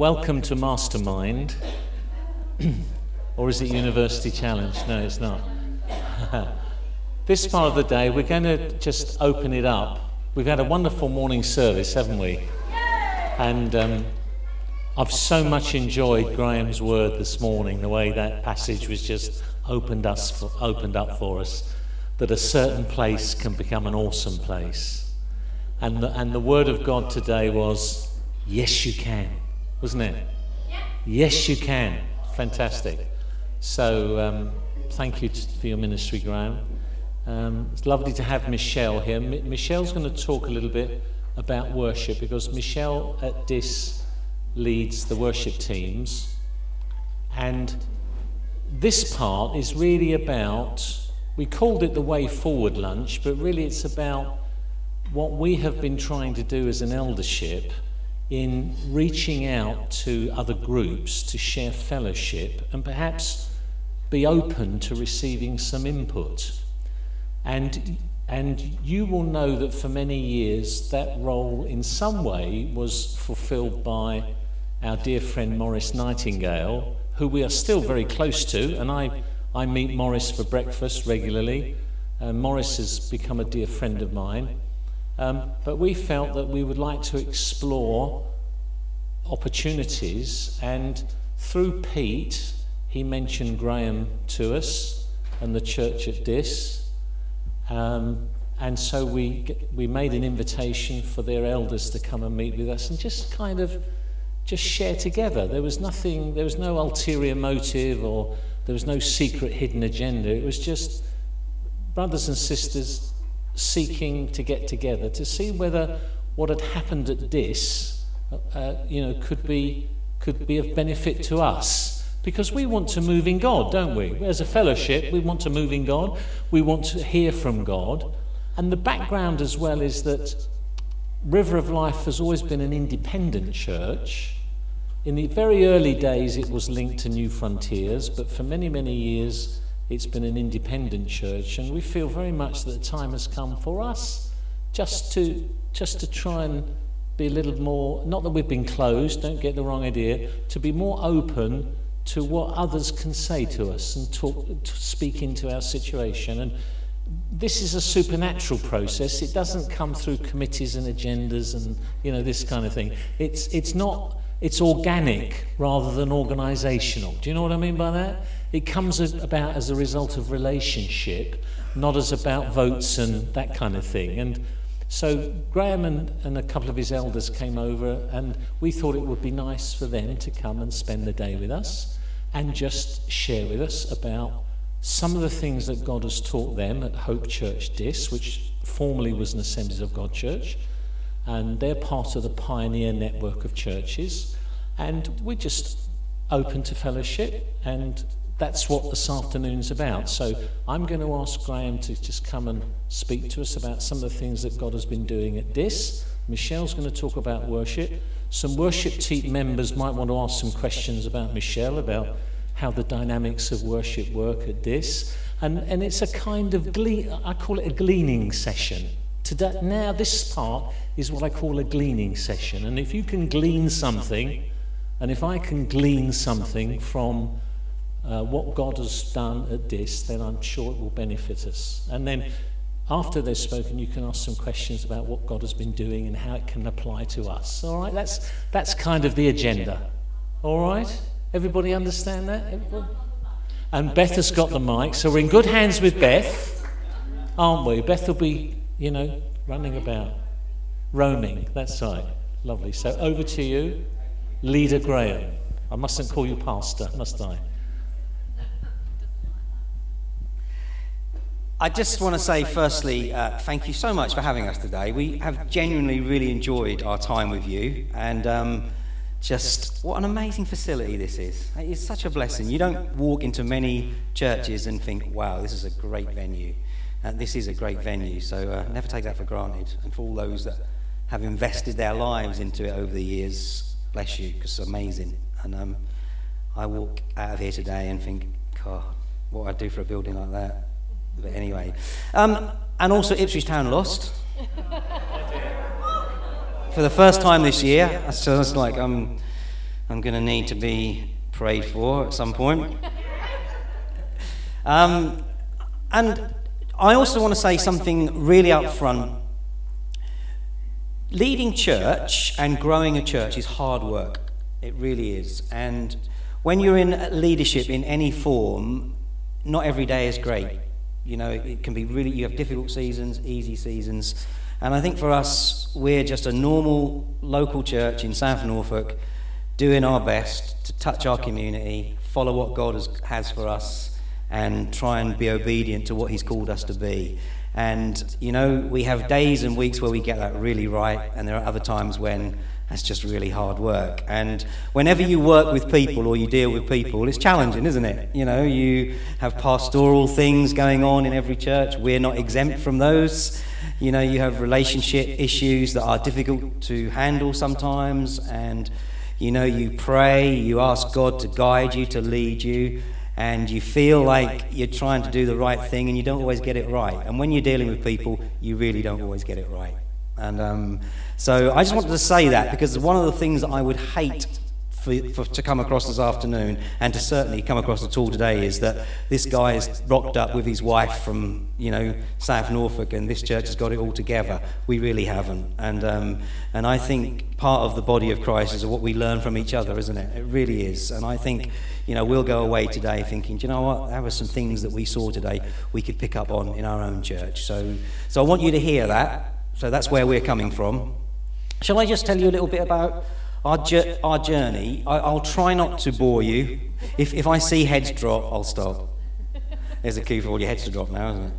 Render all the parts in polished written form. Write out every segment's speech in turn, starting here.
Welcome to Mastermind. Or is it University Challenge? No, it's not. This part of the day, we're going to just open it up. We've had a wonderful morning service, haven't we? And I've so much enjoyed Graham's word this morning, the way that passage was just opened up for us, that a certain place can become an awesome place. And the word of God today was, yes, you can, wasn't it? Yes, you can. Fantastic. So thank you for your ministry, Graham. It's lovely to have Michelle here. Michelle's going to talk a little bit about worship, because Michelle at DIS leads the worship teams. And this part is really about, we called it the Way Forward lunch, but really it's about what we have been trying to do as an eldership in reaching out to other groups to share fellowship and perhaps be open to receiving some input. And you will know that for many years that role in some way was fulfilled by our dear friend Maurice Nightingale, who we are still very close to, and I meet Maurice for breakfast regularly. Maurice has become a dear friend of mine. But we felt that we would like to explore opportunities, and through Pete, he mentioned Graham to us and the church at DIS. And so we made an invitation for their elders to come and meet with us and just share together. There was no ulterior motive, or there was no secret hidden agenda. It was just brothers and sisters seeking to get together to see whether what had happened at DIS, could be of benefit to us. Because we want to move in God, don't we? As a fellowship, we want to move in God. We want to hear from God. And the background as well is that River of Life has always been an independent church. In the very early days, it was linked to New Frontiers, but for many, many years, it's been an independent church. And we feel very much that the time has come for us just to try and be a little more, not that we've been closed, don't get the wrong idea, to be more open to what others can say to us and speak into our situation. And this is a supernatural process. It doesn't come through committees and agendas and this kind of thing. It's organic rather than organisational. Do you know what I mean by that? It comes about as a result of relationship, not as about votes and that kind of thing. And so Graham and a couple of his elders came over, and we thought it would be nice for them to come and spend the day with us and just share with us about some of the things that God has taught them at Hope Church DIS, which formerly was an Assemblies of God church, and they're part of the Pioneer network of churches, and we're just open to fellowship, and that's what this afternoon's about. So I'm going to ask Graham to just come and speak to us about some of the things that God has been doing at DIS. Michelle's going to talk about worship. Some worship team members might want to ask some questions about Michelle, about how the dynamics of worship work at DIS. And it's a kind of, I call it a gleaning session. Today, now this part is what I call a gleaning session. And if you can glean something, and if I can glean something from what God has done at DIS, then I'm sure it will benefit us. And then after they've spoken, you can ask some questions about what God has been doing and how it can apply to us. All right, that's kind of the agenda. All right, everybody understand that? Everybody? And Beth has got the mic, so we're in good hands with Beth, aren't we? Beth will be, running about, roaming. That's right, lovely. So over to you, Leader Graham. I mustn't call you pastor, must I? I just want to say, firstly, thank you so much for having us today. We have genuinely really enjoyed our time with you, and just what an amazing facility this is. It's such a blessing. You don't walk into many churches and think, wow, this is a great venue. This is a great venue, so never take that for granted. And for all those that have invested their lives into it over the years, bless you, because it's amazing. And I walk out of here today and think, God, what I'd do for a building like that. But anyway, and also Ipswich Town lost for the first time this year. So it's like I'm going to need to be prayed for at some point. And I also want to say something really up front. Leading church and growing a church is hard work. It really is. And when you're in leadership in any form, not every day is great. You know, it can be really, you have difficult seasons, easy seasons. And I think for us, we're just a normal local church in South Norfolk, doing our best to touch our community, follow what God has for us, and try and be obedient to what He's called us to be. And, you know, we have days and weeks where we get that really right, and there are other times when that's just really hard work. And whenever you work with people or you deal with people, it's challenging, isn't it? You know, you have pastoral things going on in every church. We're not exempt from those. You know, you have relationship issues that are difficult to handle sometimes, and, you know, you pray, you ask God to guide you, to lead you, and you feel like you're trying to do the right thing and you don't always get it right. And when you're dealing with people, you really don't always get it right. And so I just wanted to say that, because one of the things that I would hate for to come across this afternoon, and to certainly come across at all today, is that this guy is rocked up with his wife from, you know, South Norfolk, and this church has got it all together. We really haven't. And I think part of the body of Christ is what we learn from each other, isn't it? It really is. And I think, you know, we'll go away today thinking, do you know what, there were some things that we saw today we could pick up on in our own church. So I want you to hear that. So that's where we're coming from. Shall I just tell you a little bit about our journey? I'll try not to bore you. If I see heads drop, I'll stop. There's a cue for all your heads to drop now, isn't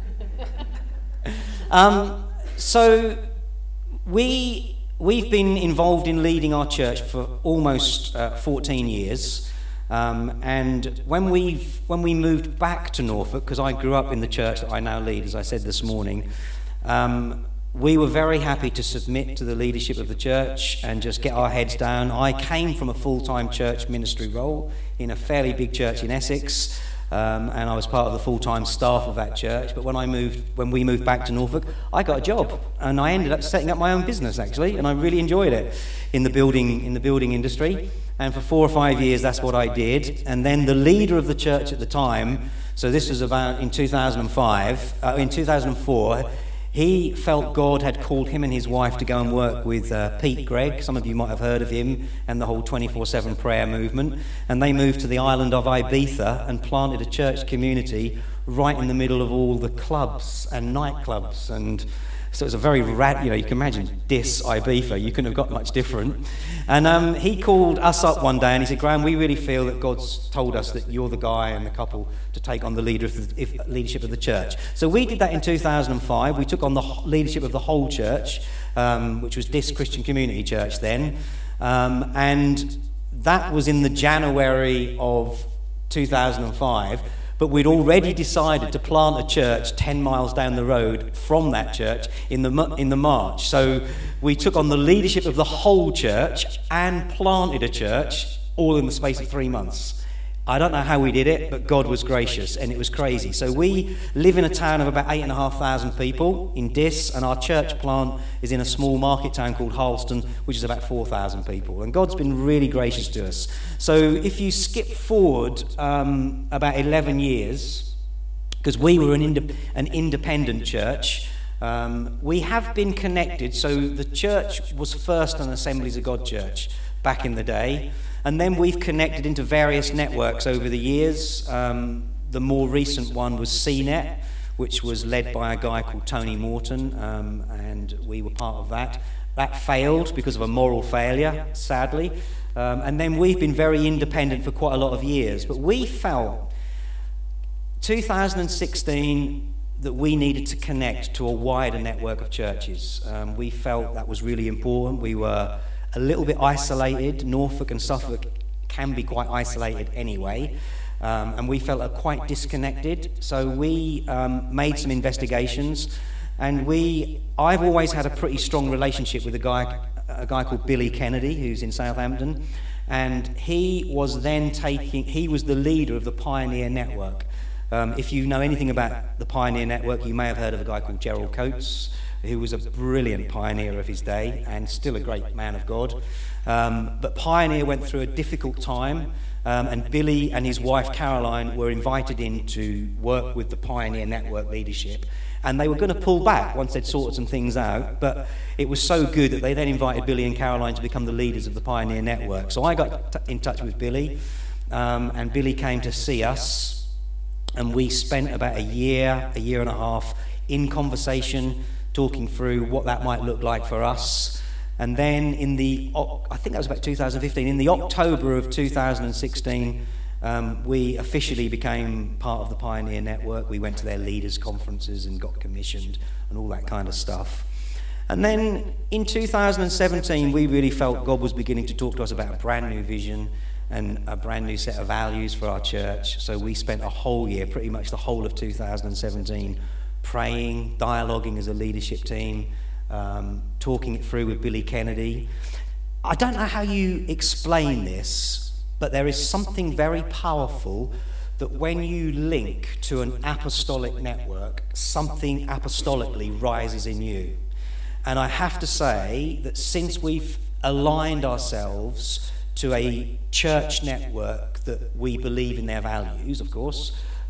it? So we've been involved in leading our church for almost 14 years. And when we moved back to Norfolk, because I grew up in the church that I now lead, as I said this morning, we were very happy to submit to the leadership of the church and just get our heads down. I came from a full-time church ministry role in a fairly big church in Essex, and I was part of the full-time staff of that church. But when we moved back to Norfolk, I got a job, and I ended up setting up my own business, actually, and I really enjoyed it in the building industry. And for 4 or 5 years, that's what I did. And then the leader of the church at the time, so this was about in 2004, he felt God had called him and his wife to go and work with Pete Gregg. Some of you might have heard of him and the whole 24/7 prayer movement. And they moved to the island of Ibiza and planted a church community right in the middle of all the clubs and nightclubs. And so it's a very you can imagine Dis Ibiza. You couldn't have got much different. And he called us up one day and he said, Graham, we really feel that God's told us that you're the guy and the couple to take on the leadership of the church. So we did that in 2005. We took on the leadership of the whole church, which was Dis Christian Community Church then. And that was in the January of 2005. But we'd already decided to plant a church 10 miles down the road from that church in the March. So we took on the leadership of the whole church and planted a church all in the space of 3 months. I don't know how we did it, but God was gracious, and it was crazy. So we live in a town of about 8,500 people in Dis, and our church plant is in a small market town called Harleston, which is about 4,000 people. And God's been really gracious to us. So if you skip forward about 11 years, because we were an independent church, we have been connected. So the church was first an Assemblies of God church back in the day. And then we've connected into various networks over the years. The more recent one was CNET, which was led by a guy called Tony Morton, and we were part of that. That failed because of a moral failure, sadly. And then we've been very independent for quite a lot of years. But we felt, 2016, that we needed to connect to a wider network of churches. We felt that was really important. We were a little bit isolated. Norfolk and Suffolk can be quite isolated anyway, and we felt quite disconnected. So we made some investigations, and I've always had a pretty strong relationship with a guy called Billy Kennedy, who's in Southampton, and he was the leader of the Pioneer Network. If you know anything about the Pioneer Network, you may have heard of a guy called Gerald Coates, who was a brilliant pioneer of his day and still a great man of God. But Pioneer went through a difficult time, and Billy and his wife Caroline were invited in to work with the Pioneer Network leadership. And they were going to pull back once they'd sorted some things out, but it was so good that they then invited Billy and Caroline to become the leaders of the Pioneer Network. So I got in touch with Billy, and Billy came to see us, and we spent about a year and a half in conversation, talking through what that might look like for us. And then I think that was about 2015, in the October of 2016, we officially became part of the Pioneer Network. We went to their leaders' conferences and got commissioned and all that kind of stuff. And then in 2017, we really felt God was beginning to talk to us about a brand new vision and a brand new set of values for our church. So we spent a whole year, pretty much the whole of 2017, praying, dialoguing as a leadership team, talking it through with Billy Kennedy. I don't know how you explain this, but there is something very powerful that when you link to an apostolic network, something apostolically rises in you. And I have to say that since we've aligned ourselves to a church network that we believe in their values, of course,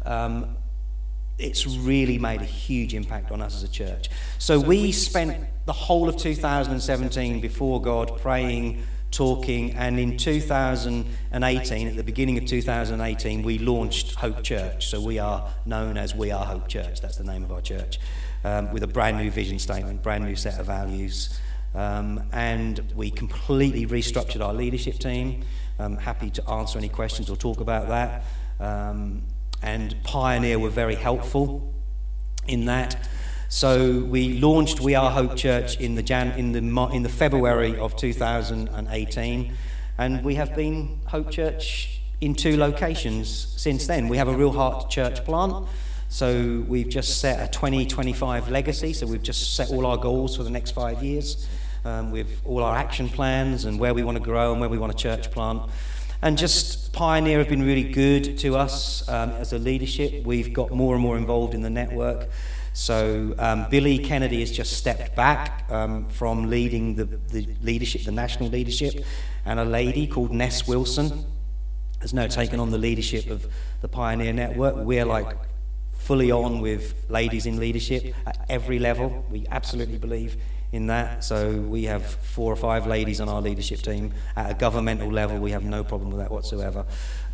it's really made a huge impact on us as a church. So we spent the whole of 2017 before God praying, talking, and in 2018, at the beginning of 2018, we launched Hope Church. So we are known as We Are Hope Church. That's the name of our church, with a brand new vision statement, brand new set of values. And we completely restructured our leadership team. I'm happy to answer any questions or talk about that. And Pioneer were very helpful in that. So we launched We Are Hope Church in the February of 2018, and we have been Hope Church in 2 locations since then. We have a Real Heart Church plant, so we've just set a 2025 legacy, so we've just set all our goals for the next 5 years, with all our action plans and where we want to grow and where we want a church plant. And just Pioneer have been really good to us as a leadership. We've got more and more involved in the network. So Billy Kennedy has just stepped back from leading the leadership, the national leadership, and a lady called Ness Wilson has now taken on the leadership of the Pioneer Network. We're like fully on with ladies in leadership at every level. We absolutely believe in that. So we have 4 or 5 ladies on our leadership team. At a governmental level, we have no problem with that whatsoever.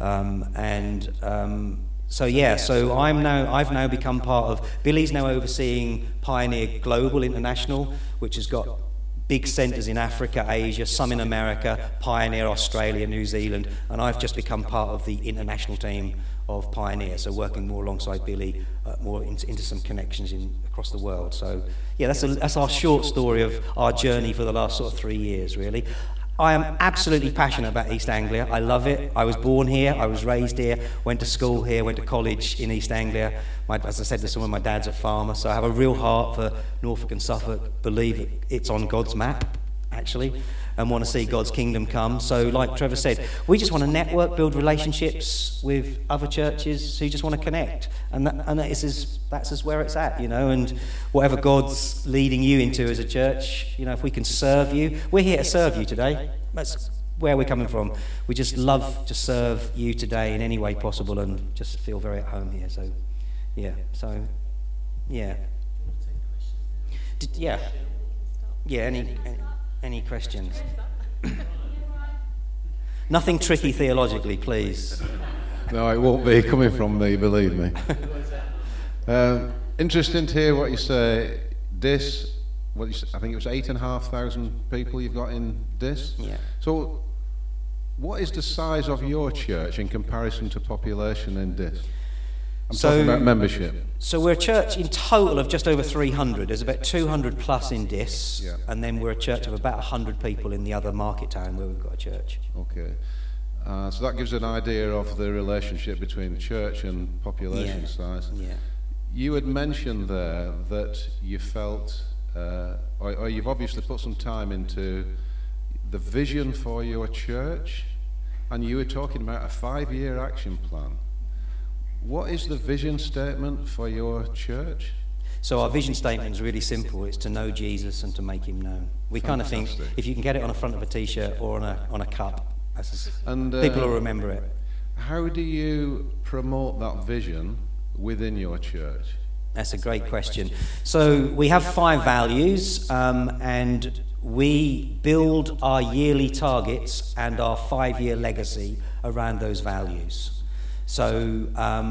So I've now become part of, Billy's now overseeing Pioneer Global International, which has got big centres in Africa, Asia, some in America, Pioneer Australia, New Zealand, and I've just become part of the international team of Pioneer, so working more alongside Billy, more into some connections across the world. So yeah, that's our short story of our journey for the last sort of 3 years, really. I am absolutely passionate about East Anglia. I love it. I was born here, I was raised here, went to school here, went to college in East Anglia. As I said to someone, my dad's a farmer, so I have a real heart for Norfolk and Suffolk, believe it's on God's map, actually, and want to see God's kingdom come. So like Trevor said, we just want to network, build relationships with other churches who just want to connect. And that's where it's at, and whatever God's leading you into as a church, if we can serve you, we're here to serve you today. That's where we're coming from. We just love to serve you today in any way possible and just feel very at home here. So, any questions? Nothing tricky theologically, please. No, it won't be coming from me, believe me. Interesting to hear what you say. Dis, I think it was 8,500 people you've got in Dis. Yeah. So, what is the size of your church in comparison to population in Dis? I'm talking about membership. So we're a church in total of just over 300. There's about 200 plus in Dis, and then we're a church of about 100 people in the other market town where we've got a church. Okay. So that gives an idea of the relationship between church and population size. Yeah. You had mentioned there that you felt, or you've obviously put some time into the vision for your church, and you were talking about a 5-year action plan. What is the vision statement for your church? So our vision statement is really simple. It's to know Jesus and to make him known. We kind of think if you can get it on the front of a T-shirt or on a cup, people will remember it. How do you promote that vision within your church? That's a great question. So we have 5 values, and we build our yearly targets and our 5-year legacy around those values. So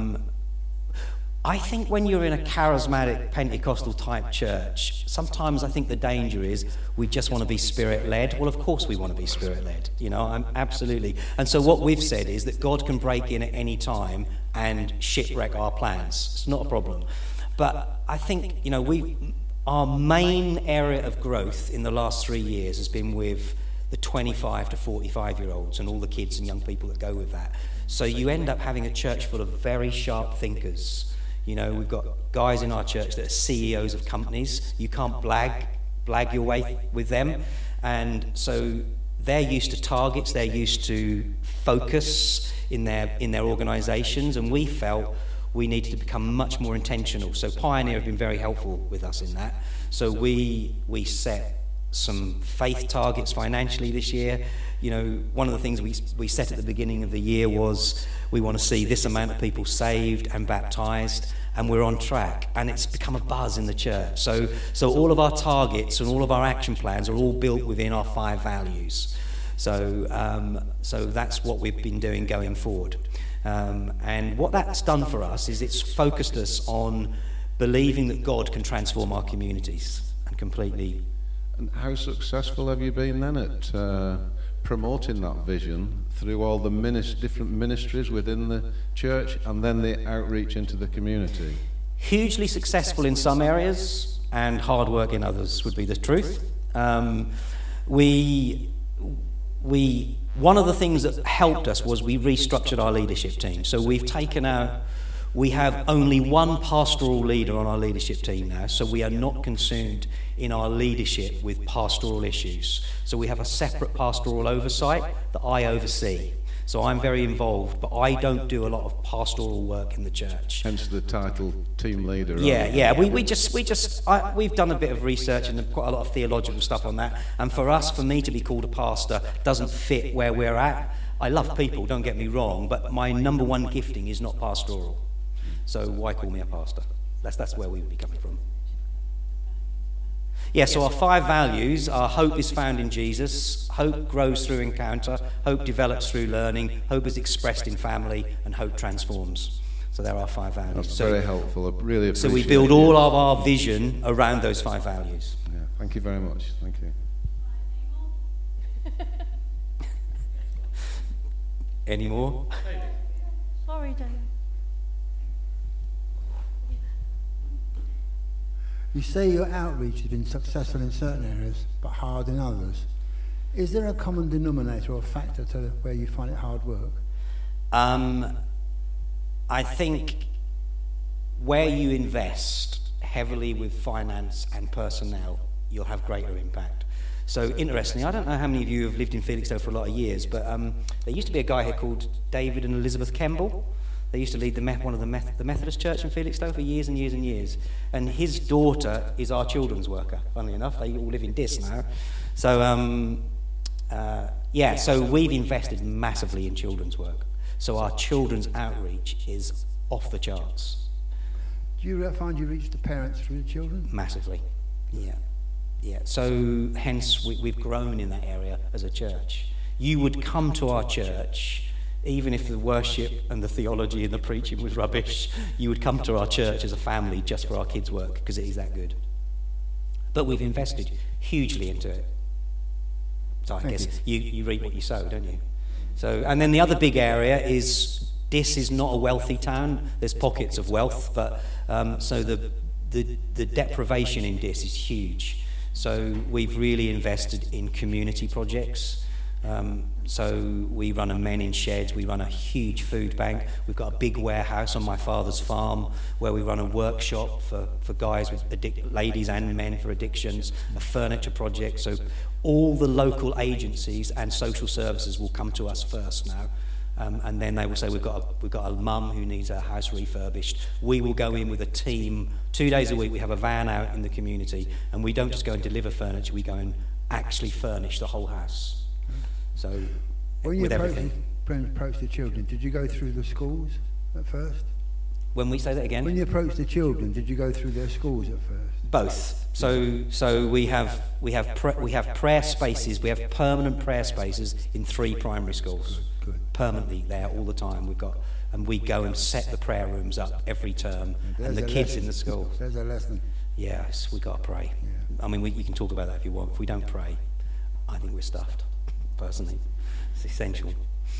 I think when you're in a charismatic Pentecostal type church, sometimes I think the danger is we just want to be Spirit-led. Well, of course we want to be Spirit-led, absolutely. And so what we've said is that God can break in at any time and shipwreck our plans. It's not a problem. But I think, our main area of growth in the last 3 years has been with the 25 to 45-year-olds and all the kids and young people that go with that. So you end up having a church full of very sharp thinkers. We've got guys in our church that are CEOs of companies. You can't blag your way with them. And so they're used to targets, they're used to focus in their organizations, and we felt we needed to become much more intentional. So Pioneer have been very helpful with us in that. So we set some faith targets financially this year. One of the things we set at the beginning of the year was we want to see this amount of people saved and baptized, and we're on track, and it's become a buzz in the church. So all of our targets and all of our action plans are all built within our 5 values. So that's what we've been doing going forward. And what that's done for us is it's focused us on believing that God can transform our communities and completely. And how successful have you been then at promoting that vision through all the different ministries within the church and then the outreach into the community? Hugely successful in some areas and hard work in others would be the truth. One of the things that helped us was we restructured our leadership team. So we have only one pastoral leader on our leadership team now, so we are not consumed in our leadership with pastoral issues. So we have a separate pastoral oversight that I oversee. So I'm very involved, but I don't do a lot of pastoral work in the church. Hence the title team leader. Yeah. We've done a bit of research and quite a lot of theological stuff on that. And for me to be called a pastor doesn't fit where we're at. I love people, don't get me wrong, but my number one gifting is not pastoral. So why call me a pastor? That's where we would be coming from. Yeah, so our 5 values are: hope is found in Jesus, hope grows through encounter, hope develops through learning, hope is expressed in family, and hope transforms. So there are 5 values. That's very helpful. I really appreciate it. So we build all of our vision around those 5 values. Yeah, thank you very much. Thank you. Any more? Sorry, Dave. You say your outreach has been successful in certain areas, but hard in others. Is there a common denominator or factor to where you find it hard work? I think where you invest heavily with finance and personnel, you'll have greater impact. So interestingly, I don't know how many of you have lived in Felixstowe for a lot of years, but there used to be a guy here called David and Elizabeth Kemble. They used to lead the Methodist Church in Felixstowe for years and years and years. And his daughter is our children's worker, funnily enough. They all live in Diss now. So, so we've invested massively in children's work. So our children's outreach is off the charts. Do you find you reach the parents through the children? Massively, yeah. So hence we've grown in that area as a church. You would come to our church. Even if the worship and the theology and the preaching was rubbish, you would come to our church as a family just for our kids' work, because it is that good. But we've invested hugely into it. So I guess you reap what you sow, don't you? So, and then the other big area is Diss is not a wealthy town. There's pockets of wealth, but so the deprivation in Diss is huge. So we've really invested in community projects. So we run a Men in Sheds, we run a huge food bank, we've got a big warehouse on my father's farm where we run a workshop for guys with ladies and men for addictions, a furniture project. So all the local agencies and social services will come to us first now And then they will say, we've got a mum who needs her house refurbished. We will go in with a team. 2 days a week we have a van out in the community, and we don't just go and deliver furniture, we go and actually furnish the whole house. So, When you with everything. approached the children, did you go through the schools at first? When we say that again? When you approached the children, did you go through their schools at first? Both. So we have prayer spaces. We have permanent prayer spaces in 3 primary schools. Good. Permanently there all the time. We go and set the prayer rooms up every term, and the kids in the school. There's a lesson. Yes, we got to pray. Yeah. I mean, you can talk about that if you want. If we don't pray, I think we're stuffed. Personally, it's essential.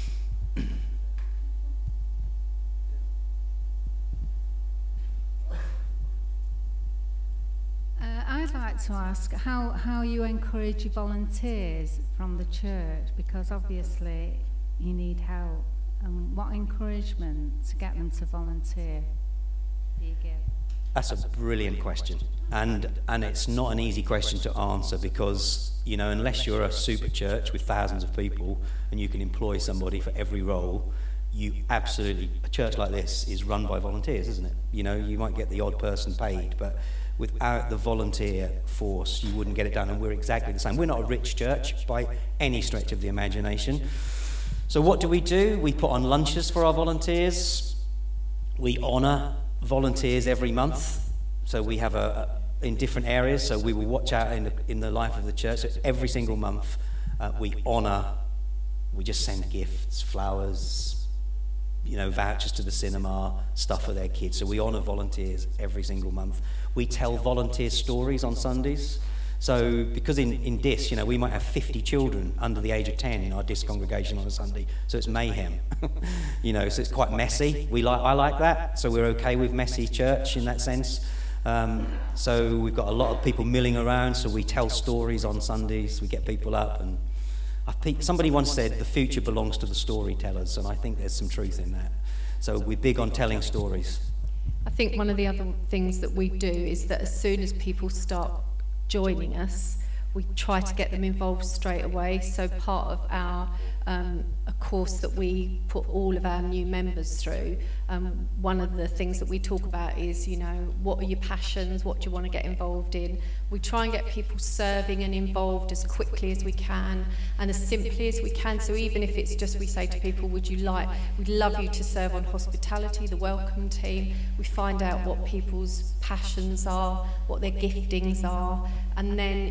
I'd like to ask how you encourage your volunteers from the church, because obviously you need help. And what encouragement to get them to volunteer do you give? That's a brilliant question, and it's not an easy question to answer, because unless you're a super church with thousands of people and you can employ somebody for every role, a church like this is run by volunteers, isn't it? You might get the odd person paid, but without the volunteer force, you wouldn't get it done, and we're exactly the same. We're not a rich church by any stretch of the imagination. So what do? We put on lunches for our volunteers. We honour volunteers every month. So we have in different areas, so we will watch out in the life of the church. So every single month we just send gifts, flowers, vouchers to the cinema, stuff for their kids. So we honour volunteers every single month. We tell volunteer stories on Sundays. So because in DIS, we might have 50 children under the age of 10 in our DIS congregation on a Sunday. So it's mayhem. So it's quite messy. I like that. So we're okay with messy church in that sense. So we've got a lot of people milling around. So we tell stories on Sundays. We get people up, and somebody once said the future belongs to the storytellers, and I think there's some truth in that. So we're big on telling stories. I think one of the other things that we do is that as soon as people start joining us, we try to get them involved straight away. So part of our a course that we put all of our new members through, one of the things that we talk about is, what are your passions, what do you want to get involved in? We try and get people serving and involved as quickly as we can and as simply as we can. So even if it's just we say to people, we'd love you to serve on hospitality, the welcome team. We find out what people's passions are, what their giftings are, and then,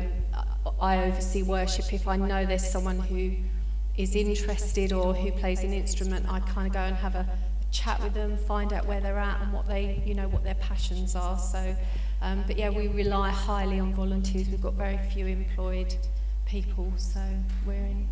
I oversee worship. If I know there's someone who is interested or who plays an instrument, I kind of go and have a chat with them, find out where they're at and what what their passions are. So, but yeah, we rely highly on volunteers. We've got very few employed people, so we're in.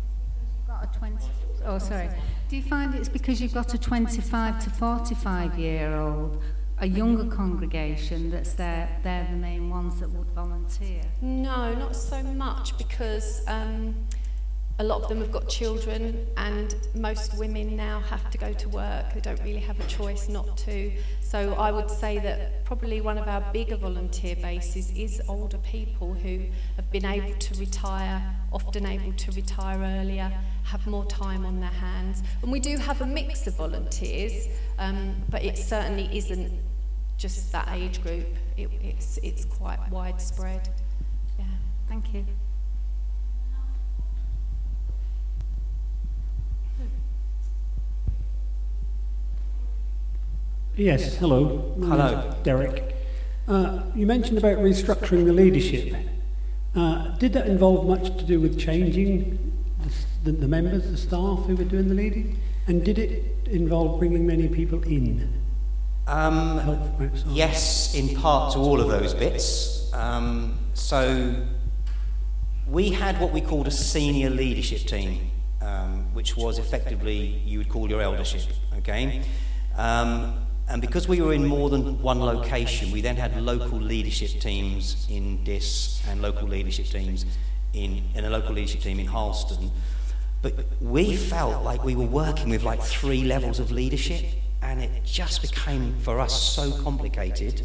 Do you find it's because you've got a 25 to 45-year-old, a younger congregation they're the main ones that would volunteer? No, not so much, because a lot of them have got children, and most women now have to go to work. They don't really have a choice not to. So I would say that probably one of our bigger volunteer bases is older people who have been able to retire, often able to retire earlier, have more time on their hands. And we do have a mix of volunteers, but it certainly isn't just that age group. It's quite widespread. Yeah. Thank you. Yes, hello. Hello. Derek. You mentioned about restructuring the leadership. Did that involve much to do with changing the members, the staff who were doing the leading? And did it involve bringing many people in? Yes, in part to all of those bits. So we had what we called a senior leadership team, which was effectively, you would call your eldership, okay? And because we were in more than one location, we then had local leadership teams in DIS and local leadership teams in a local leadership team in Harleston. But we felt like we were working with like 3 levels of leadership, and it just became, for us, so complicated.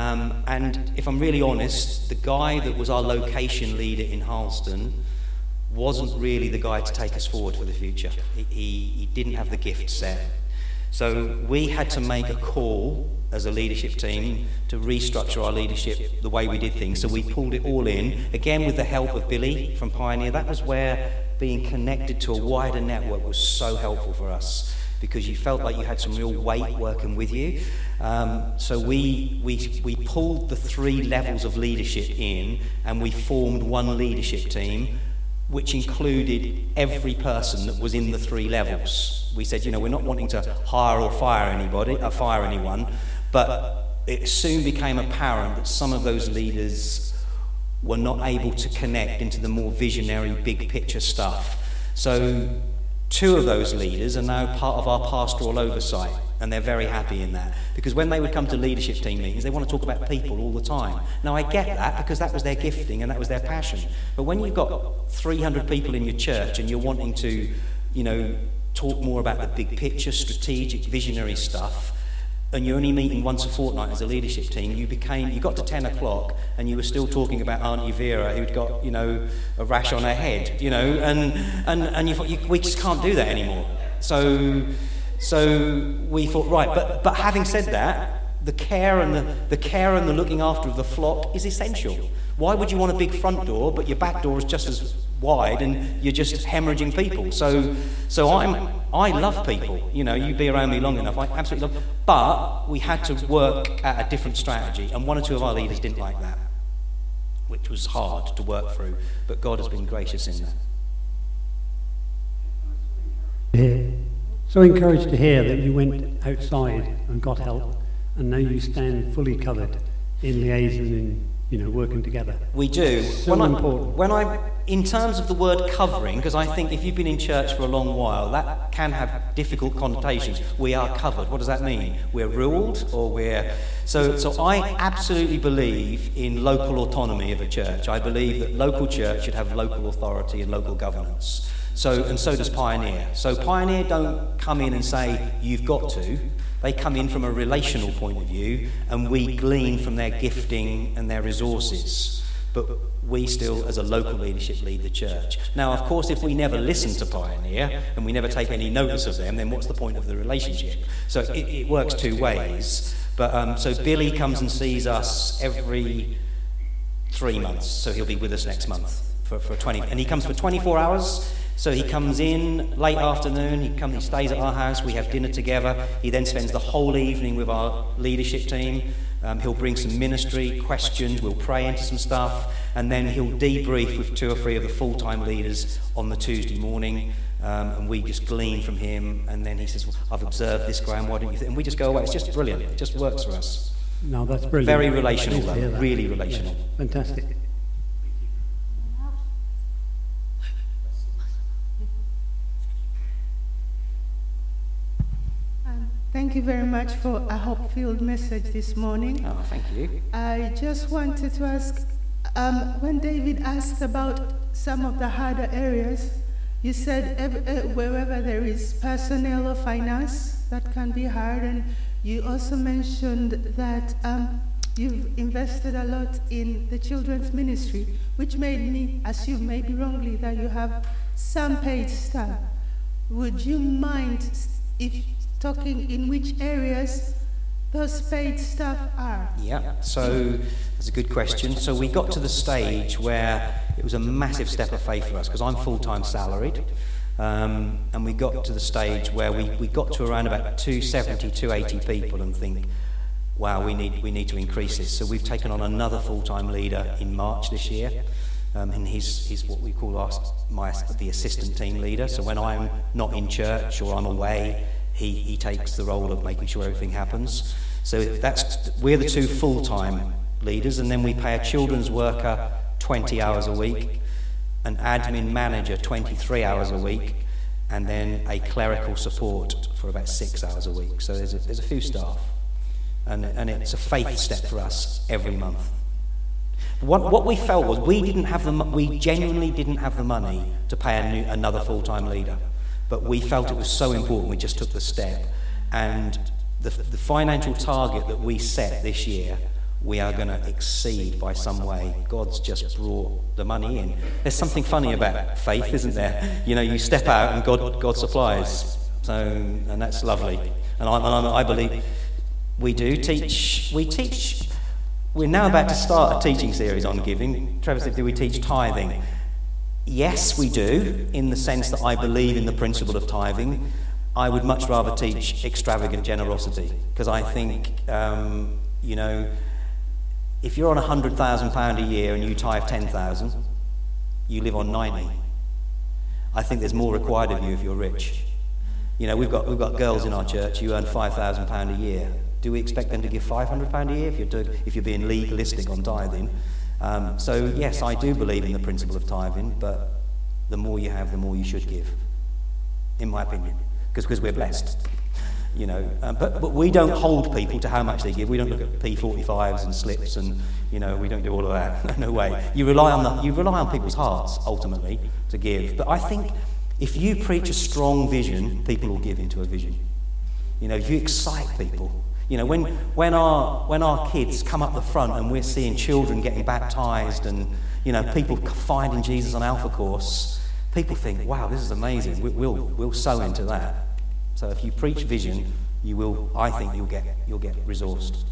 And if I'm really honest, the guy that was our location leader in Harleston wasn't really the guy to take us forward for the future. He didn't have the gift set. So we had to make a call as a leadership team to restructure our leadership the way we did things. So we pulled it all in, again with the help of Billy from Pioneer. That was where being connected to a wider network was so helpful for us, because you felt like you had some real weight working with you. So we pulled the 3 levels of leadership in, and we formed one leadership team, which included every person that was in the 3 levels. We said, we're not wanting to hire or fire anyone, but it soon became apparent that some of those leaders were not able to connect into the more visionary, big picture stuff. So 2 of those leaders are now part of our pastoral oversight, and they're very happy in that, because when they would come to leadership team meetings, they want to talk about people all the time. Now I get that, because that was their gifting and that was their passion. But when you've got 300 people in your church and you're wanting to, talk more about the big picture, strategic, visionary stuff, and you're only meeting once a fortnight as a leadership team, you got to 10 o'clock and you were still talking about Auntie Vera, who'd got, a rash on her head, and you thought, we just can't do that anymore. So we thought, right, but having said that, the care and the looking after of the flock is essential. Why would you want a big front door, but your back door is just as wide and you're just hemorrhaging people? So I love people. You be around me long enough, I absolutely love. But we had to work at a different strategy, and 1 or 2 of our leaders didn't like that, which was hard to work through. But God has been gracious in that. So encouraged to hear that you went outside and got help, and now you stand fully covered in liaison and working together. We do. So important. In terms of the word covering, because I think if you've been in church for a long while, that can have difficult connotations. We are covered. What does that mean? We're ruled, or we're... So I absolutely believe in local autonomy of a church. I believe that local church should have local authority and local governance. So does Pioneer. So Pioneer don't come in and say, you've got to. They come in from a relational point of view, and we glean from their gifting and their resources. But we still, as a local leadership, lead the church. Now, of course, if we never listen to Pioneer, and we never take any notice of them, then what's the point of the relationship? So it works 2 ways. But so Billy comes and sees us every 3 months, so he'll be with us next month for 20, and he comes for 24 hours. So he comes in late afternoon, he stays at our house, we have dinner together. He then spends the whole evening with our leadership team. He'll bring some ministry questions, we'll pray into some stuff, and then he'll debrief with 2 or 3 of the full-time leaders on the Tuesday morning, and we just glean from him. And then he says, well, I've observed this, Graham, why don't you think? And we just go away. It's just brilliant. It just works for us. No, that's brilliant. Very relational, though. Really relational. Yes. Fantastic. Thank you very much for a hope-filled message this morning. Oh, thank you. I just wanted to ask, when David asked about some of the harder areas, you said wherever there is personnel or finance, that can be hard, and you also mentioned that you've invested a lot in the children's ministry, which made me assume, maybe wrongly, that you have some paid staff. Would you mind if talking in which areas those paid staff are? Yeah, so that's a good question. So we got to the stage where it was a massive step of faith for us, because I'm full-time salaried, and we got to the stage where we got to around about 270, 280 people, and think, wow, we need to increase this. So we've taken on another full-time leader in March this year, and he's what we call the assistant team leader. So when I'm not in church or I'm away, he takes the role of making sure everything happens. So we're the 2 full-time leaders, and then we pay a children's worker 20 hours a week, an admin manager 23 hours a week, and then a clerical support for about 6 hours a week. So there's a few staff, and it's a faith step for us every month. What we felt was we genuinely didn't have the money to pay another full-time leader. But we felt it was so important, we just took the step. And the financial target that we set this year we are going to exceed by some way. God's just brought the money in. There's something funny about faith, isn't there? You know, you step out and God supplies. So, and that's lovely. And I believe we do teach. We're now about to start a teaching series on giving. Trevor said, do we teach tithing? Yes, we do, in the sense that I believe in the principle of tithing. I would much rather teach extravagant generosity, because I think, you know, if you're on £100,000 a year and you tithe 10,000, you live on 90. I think there's more required of you if you're rich. You know, we've got girls in our church who earn £5,000 a year. Do we expect them to give £500 a year if you're being legalistic on tithing? So yes, I do believe in the principle of tithing, but the more you have, the more you should give, in my opinion, because we're blessed. You know, but we don't hold people to how much they give. We don't look at P45s and slips, and you know, we don't do all of that. No way. You rely on people's hearts ultimately to give. But I think if you preach a strong vision, people will give into a vision. You know, if you excite people. You know, when our kids come up the front and we're seeing children getting baptised, and you know, people finding Jesus on Alpha Course, people think, wow, this is amazing. We'll sow into that. So if you preach vision, you will. I think you'll get resourced.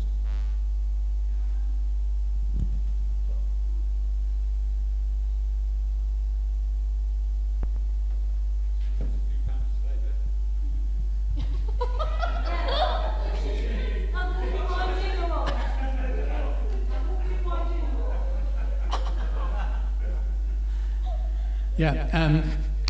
Yeah.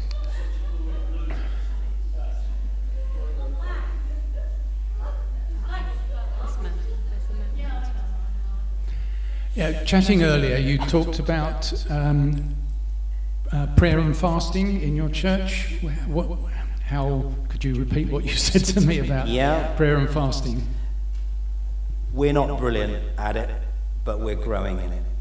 Yeah, chatting earlier, you talked about prayer and fasting in your church. How could you repeat what you said to me about prayer and fasting? We're not brilliant at it, but we're growing in it.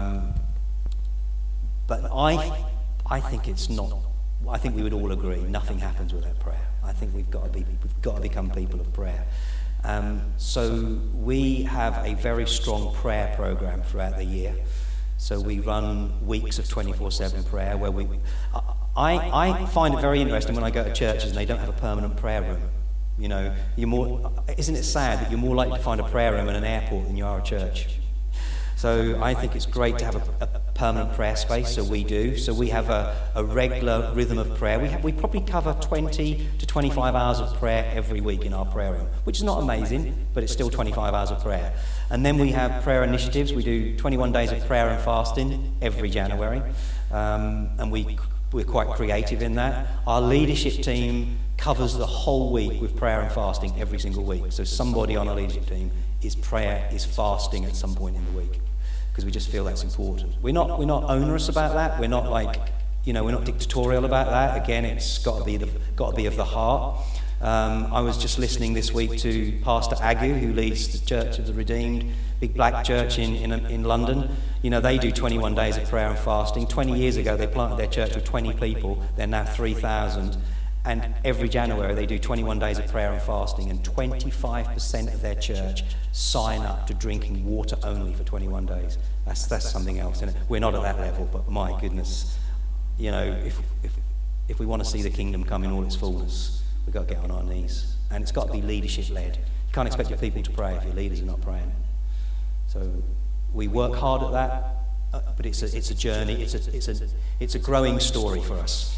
But I think it's not. I think we would all agree nothing happens without prayer. I think we've got to become people of prayer. So we have a very strong prayer program throughout the year. So we run weeks of 24/7 prayer where I find it very interesting when I go to churches and they don't have a permanent prayer room. You know, isn't it sad that you're more likely to find a prayer room in an airport than you are a church? So I think it's great to have a permanent prayer space, so we do. So we have a regular rhythm of prayer. We probably cover 20 to 25 hours of prayer every week in our prayer room, which is not amazing, but it's still 25 hours of prayer. And then we have prayer initiatives. We do 21 days of prayer and fasting every January, and we're quite creative in that. Our leadership team covers the whole week with prayer and fasting every single week. So somebody on our leadership team is fasting at some point in the week, because we just feel that's important. We're not onerous about that. We're not we're not dictatorial about that. Again, it's got to be of the heart. I was just listening this week to Pastor Agu, who leads the Church of the Redeemed, big black church in London. You know, they do 21 days of prayer and fasting. 20 years ago, they planted their church with 20 people. They're now 3,000. And every January they do 21 days of prayer and fasting, and 25% of their church sign up to drinking water only for 21 days. That's something else, isn't it? We're not at that level, but my goodness, you know, if we want to see the kingdom come in all its fullness, we've got to get on our knees, and it's got to be leadership led. You can't expect your people to pray if your leaders are not praying. So we work hard at that, but it's a journey. It's a growing story for us.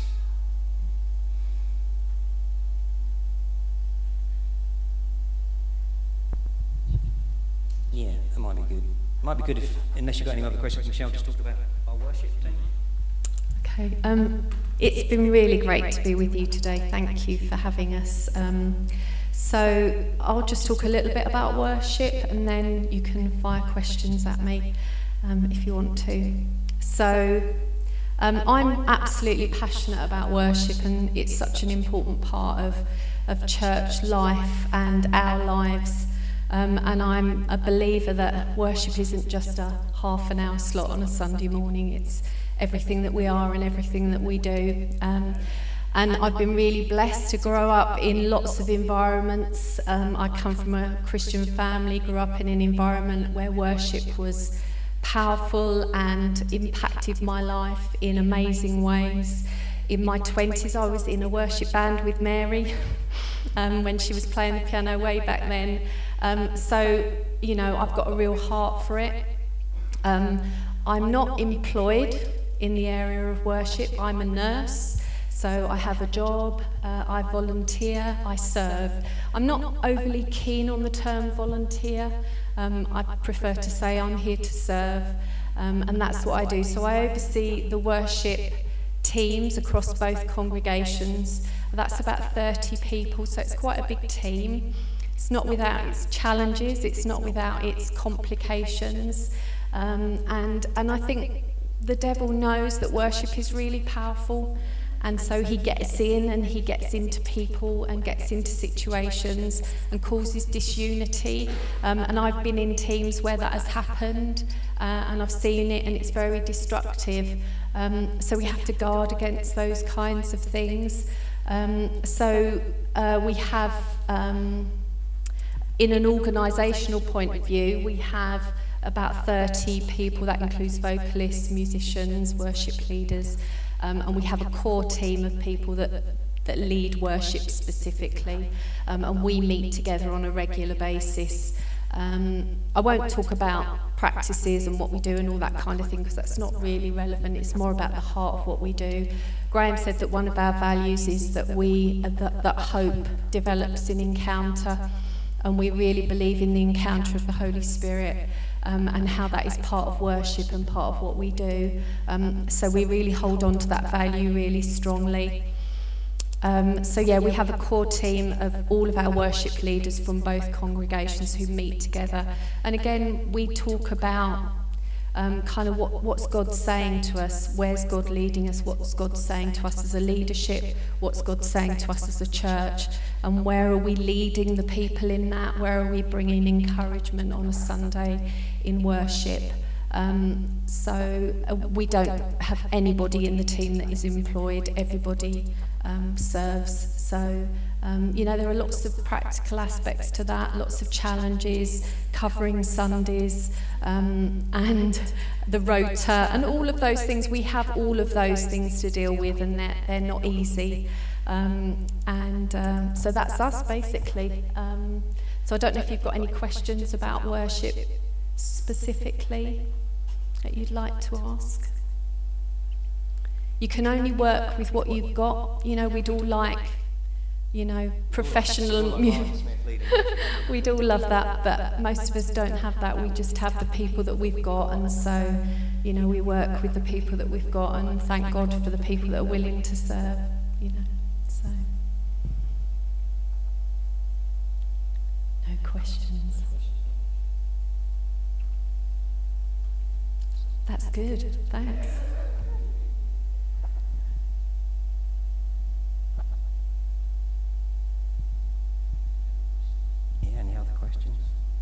Yeah, that might be good. It might be good unless you've got any other questions. Michelle just talked about our worship team. Okay, it's been really great to be with you today. Thank you for having us. So I'll just talk a little bit about worship, and then you can fire questions at me if you want to. So I'm absolutely passionate about worship, and it's such an important part of church life and our lives. And I'm a believer that worship isn't just a half an hour slot on a Sunday morning. It's everything that we are and everything that we do. And I've been really blessed to grow up in lots of environments. I come from a Christian family, grew up in an environment where worship was powerful and impacted my life in amazing ways. In my 20s, I was in a worship band with Mary when she was playing the piano way back then. So, you know, I've got a real heart for it. I'm not employed in the area of worship. I'm a nurse, so I have a job, I volunteer, I serve. I'm not overly keen on the term volunteer. I prefer to say I'm here to serve, and that's what I do. So I oversee the worship teams across both congregations. That's about 30 people, so it's quite a big team. It's not without its challenges, it's not without its complications, and I think the devil knows that worship is really powerful, and so he gets in and he gets into people and gets into situations and causes disunity, and I've been in teams where that has happened, and I've seen it, and it's very destructive, so we have to guard against those kinds of things. So we have, in an organisational point of view, we have about 30 people. That includes vocalists, musicians, worship leaders, and we have a core team of people that lead worship specifically, and we meet together on a regular basis. I won't talk about practices and what we do and all that kind of thing, because that's not really relevant. It's more about the heart of what we do. Graham said that one of our values is that that hope develops in encounter, and we really believe in the encounter of the Holy Spirit, and how that is part of worship and part of what we do. So we really hold on to that value really strongly. So yeah, we have a core team of all of our worship leaders from both congregations who meet together. And again, we talk about kind of what's God saying to us, where's God leading us, what's God saying to us as a leadership, what's God saying to us as a church, and where are we leading the people in that, where are we bringing encouragement on a Sunday in worship. So we don't have anybody in the team that is employed, everybody serves. So you know, there are lots of practical aspects to that, lots of challenges, covering Sundays, and the rota, and all of those things. We have all of those things to deal with, and they're not easy. So that's us, basically. So I don't know if you've got any questions about worship specifically that you'd like to ask. You can only work with what you've got. You know, we'd all like, you know, professional music. We'd all love that, but most of us don't have that. We just have the people that we've got, and so, you know, we work with the people that we've got, and thank God for the people that are willing to serve, you know, so. No questions. That's good, thanks. Any other questions?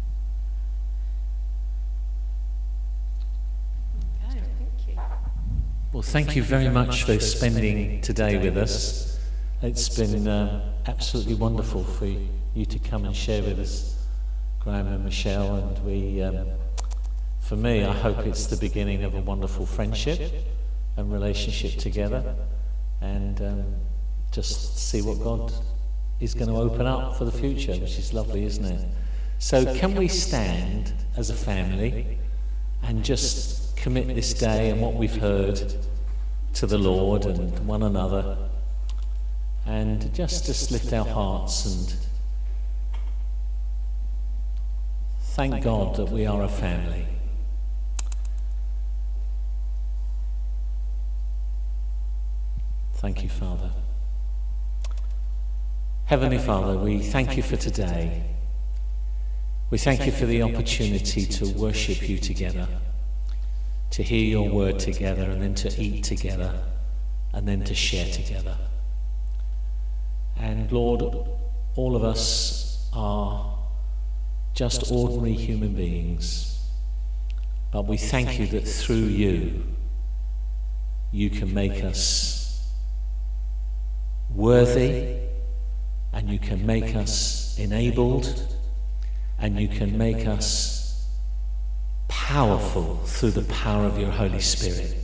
Okay, thank you. Well, thank you very much for spending today with us. It's been absolutely wonderful for you to come and share with us, Graham and Michelle, and we, for me, I hope it's the beginning of a wonderful friendship and relationship together, and just see what God is going to open up for the future, which is lovely, isn't it? So can we stand as a family and just commit this day and what we've heard to the Lord and one another, and just lift our hearts and thank God that we are a family. Thank you, Father. Heavenly Father, we thank you for today. We thank you for the opportunity to worship you together, to hear your word together, and then to eat together, and then to share together. And Lord, all of us are just ordinary human beings, but we thank you that through you, you can make us worthy, and you can make us enabled, and you can make us powerful through the power of your Holy Spirit.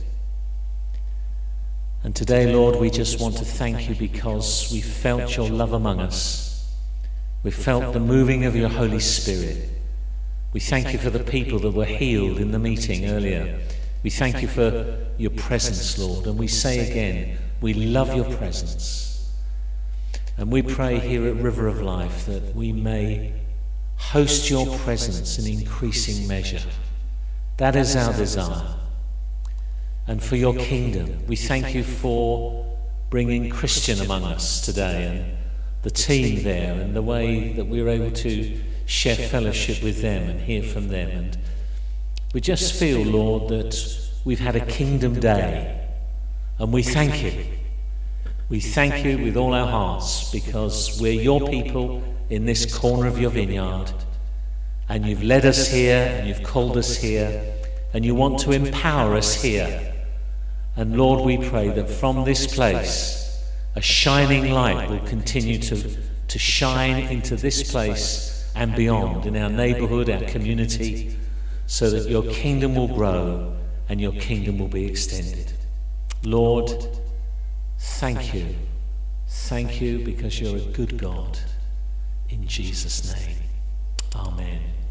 And today, Lord, we just want to thank you because we felt your love among us. We felt the moving of your Holy Spirit. We thank you for the people that were healed in the meeting earlier. We thank you for your presence, Lord. And we say again, we love your presence. And we pray here at River of Life that we may host your presence in increasing measure. That is our desire. And for your kingdom, we thank you for bringing Christian among us today and the team there and the way that we were able to share fellowship with them and hear from them. And we just feel, Lord, that we've had a kingdom day, and we thank you. We thank you with all our hearts because we're your people in this corner of your vineyard, and you've led us here and you've called us here, and you want to empower us here. And Lord, we pray that from this place a shining light will continue to shine into this place and beyond, in our neighbourhood, our community, so that your kingdom will grow and your kingdom will be extended. Lord, thank you. Thank you because you're a good God. In Jesus' name.